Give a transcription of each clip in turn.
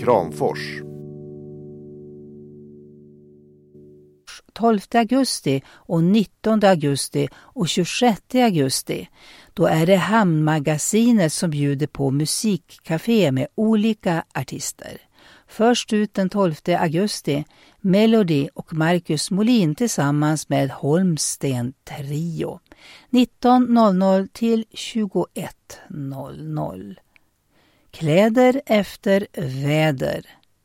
Kramfors. 12 augusti och 19 augusti och 26 augusti. Då är det Hamnmagasinet som bjuder på musikcafé med olika artister. Först ut den 12 augusti, Melody och Marcus Molin tillsammans med Holmsten Trio. 19.00 till 21.00. Kläder efter väder.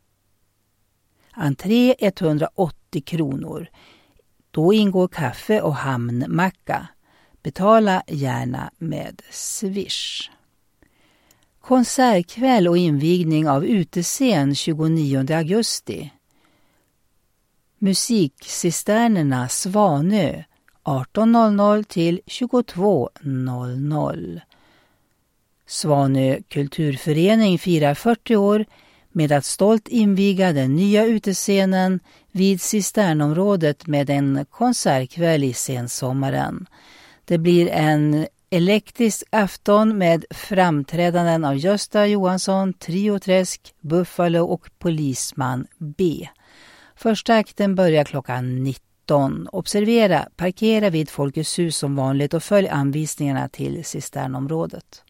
Entré 180 kronor. Då ingår kaffe och hamnmacka. Betala gärna med Swish. Konsertkväll och invigning av utescen 29 augusti. Musikcisternerna Svanö 18.00 till 22.00. Svanö kulturförening firar 40 år med att stolt inviga den nya utescenen vid cisternområdet med en konsertkväll i sensommaren. Det blir en elektrisk afton med framträdanden av Gösta Johansson, Trio Träsk, Buffalo och Polisman B. Första akten börjar klockan 19. Observera, parkera vid Folkets hus som vanligt och följ anvisningarna till cisternområdet.